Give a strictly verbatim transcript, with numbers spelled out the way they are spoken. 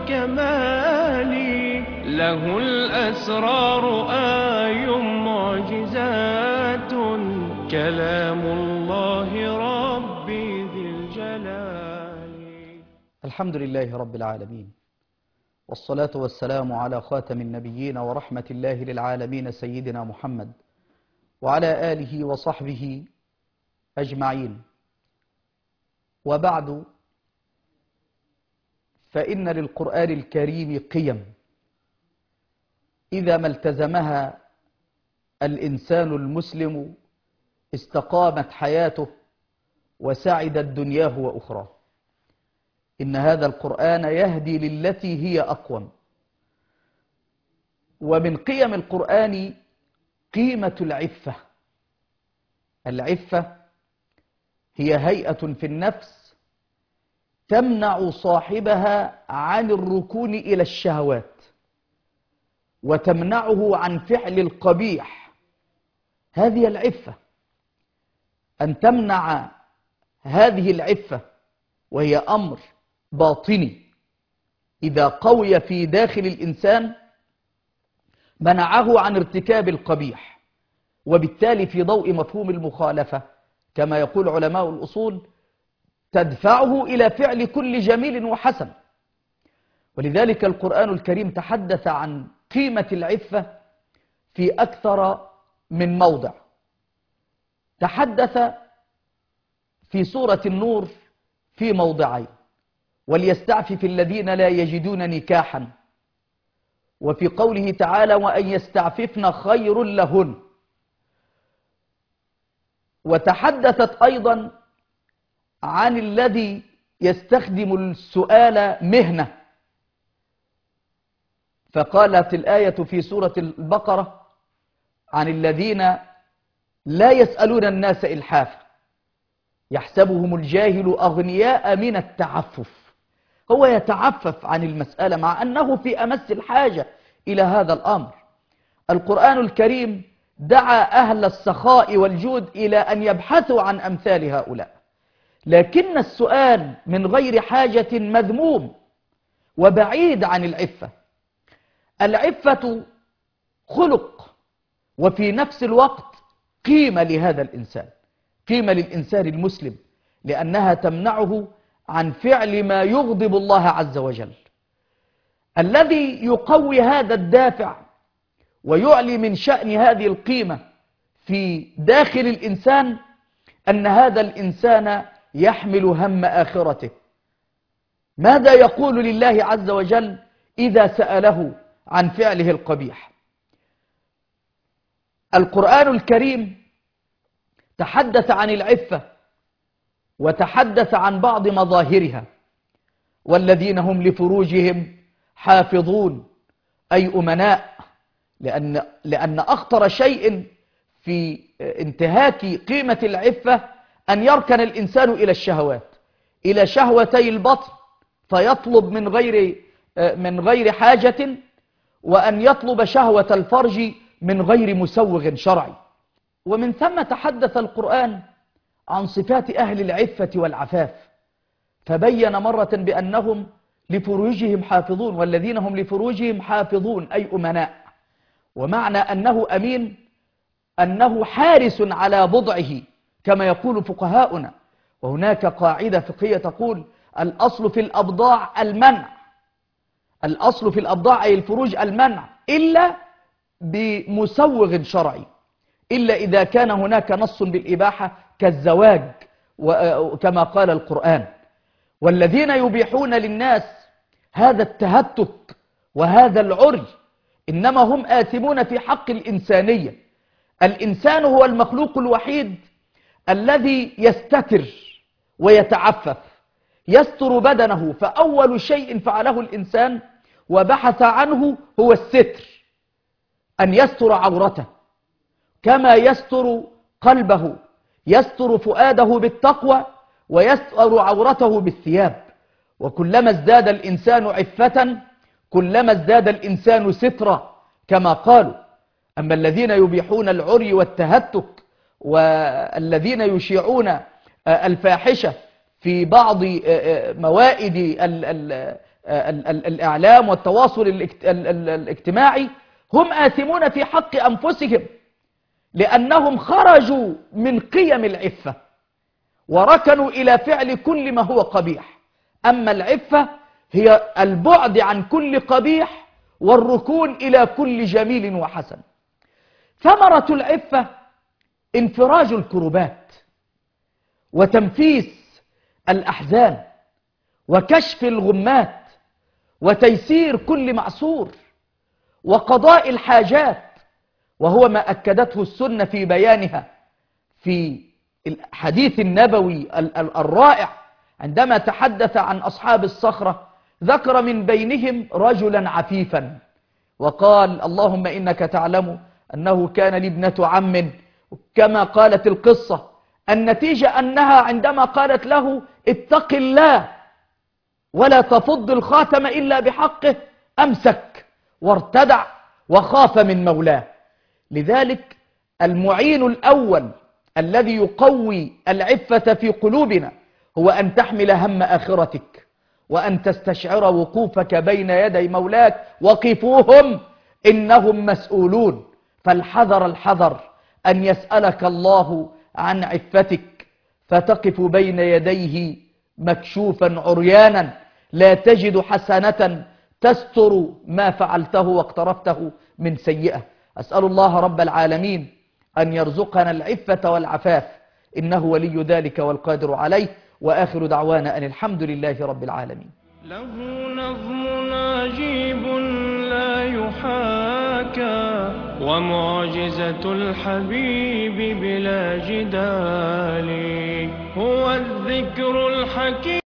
والكمال، له الأسرار آي معجزات، كلام الله ربي ذي الجلال. الحمد لله رب العالمين، والصلاة والسلام على خاتم النبيين ورحمة الله للعالمين سيدنا محمد وعلى آله وصحبه أجمعين. وبعد، فإن للقرآن الكريم قيم إذا ما التزمها الإنسان المسلم استقامت حياته وسعدت دنياه وأخراه. إن هذا القرآن يهدي للتي هي أقوم. ومن قيم القرآن قيمة العفة. العفة هي هيئة في النفس تمنع صاحبها عن الركون إلى الشهوات، وتمنعه عن فعل القبيح. هذه العفة، أن تمنع هذه العفة، وهي أمر باطني إذا قوي في داخل الإنسان منعه عن ارتكاب القبيح، وبالتالي في ضوء مفهوم المخالفة كما يقول علماء الأصول تدفعه إلى فعل كل جميل وحسن. ولذلك القرآن الكريم تحدث عن قيمة العفة في أكثر من موضع. تحدث في سورة النور في موضعين: وليستعفف الذين لا يجدون نكاحا، وفي قوله تعالى: وأن يستعففن خير لهن. وتحدثت أيضا عن الذي يستخدم السؤال مهنة، فقالت الآية في سورة البقرة عن الذين لا يسألون الناس إلحافا يحسبهم الجاهل أغنياء من التعفف. هو يتعفف عن المسألة مع أنه في أمس الحاجة إلى هذا الأمر. القرآن الكريم دعا أهل السخاء والجود إلى أن يبحثوا عن أمثال هؤلاء، لكن السؤال من غير حاجة مذموم وبعيد عن العفة. العفة خلق، وفي نفس الوقت قيمة لهذا الإنسان، قيمة للإنسان المسلم، لأنها تمنعه عن فعل ما يغضب الله عز وجل. الذي يقوي هذا الدافع ويعلي من شأن هذه القيمة في داخل الإنسان أن هذا الإنسان يحمل هم آخرته. ماذا يقول لله عز وجل إذا سأله عن فعله القبيح؟ القرآن الكريم تحدث عن العفة وتحدث عن بعض مظاهرها: والذين هم لفروجهم حافظون، أي أمناء، لأن, لأن أخطر شيء في انتهاك قيمة العفة أن يركن الإنسان إلى الشهوات، إلى شهوتي البطن فيطلب من غير, من غير حاجة، وأن يطلب شهوة الفرج من غير مسوغ شرعي. ومن ثم تحدث القرآن عن صفات أهل العفة والعفاف، فبين مرة بأنهم لفروجهم حافظون، والذين هم لفروجهم حافظون أي أمناء. ومعنى أنه أمين أنه حارس على بضعه كما يقول فقهاؤنا. وهناك قاعدة فقهية تقول: الأصل في الأبضاع المنع. الأصل في الأبضاع أي الفروج المنع، إلا بمسوغ شرعي، إلا إذا كان هناك نص بالإباحة كالزواج كما قال القرآن. والذين يبيحون للناس هذا التهتك وهذا العري إنما هم آثمون في حق الإنسانية. الإنسان هو المخلوق الوحيد الذي يستتر ويتعفف، يستر بدنه، فأول شيء فعله الإنسان وبحث عنه هو الستر، أن يستر عورته، كما يستر قلبه، يستر فؤاده بالتقوى ويستر عورته بالثياب. وكلما ازداد الإنسان عفة كلما ازداد الإنسان سترا كما قالوا. أما الذين يبيحون العري والتهتك والذين يشيعون الفاحشة في بعض موائد ال ال الإعلام والتواصل الاجت ال ال الاجتماعي هم آثمون في حق أنفسهم، لأنهم خرجوا من قيم العفة وركنوا إلى فعل كل ما هو قبيح. أما العفة هي البعد عن كل قبيح والركون إلى كل جميل وحسن. ثمرة العفة انفراج الكربات وتنفيس الأحزان وكشف الغمات وتيسير كل معسور وقضاء الحاجات، وهو ما أكدته السنة في بيانها في الحديث النبوي الرائع عندما تحدث عن أصحاب الصخرة، ذكر من بينهم رجلا عفيفا وقال: اللهم إنك تعلم أنه كان لي ابنة عم، كما قالت القصة. النتيجة أنها عندما قالت له اتق الله ولا تفض الخاتم إلا بحقه، أمسك وارتدع وخاف من مولاه. لذلك المعين الأول الذي يقوي العفة في قلوبنا هو أن تحمل هم آخرتك، وأن تستشعر وقوفك بين يدي مولاك. وقفوهم إنهم مسؤولون. فالحذر الحذر أن يسألك الله عن عفتك فتقف بين يديه مكشوفا عريانا لا تجد حسنة تستر ما فعلته واقترفته من سيئة. أسأل الله رب العالمين أن يرزقنا العفة والعفاف، إنه ولي ذلك والقادر عليه. وآخر دعوانا أن الحمد لله رب العالمين. له نظم عجيب لا يحاكى، ومعجزة الحبيب بلا جدال، هو الذكر الحكيم.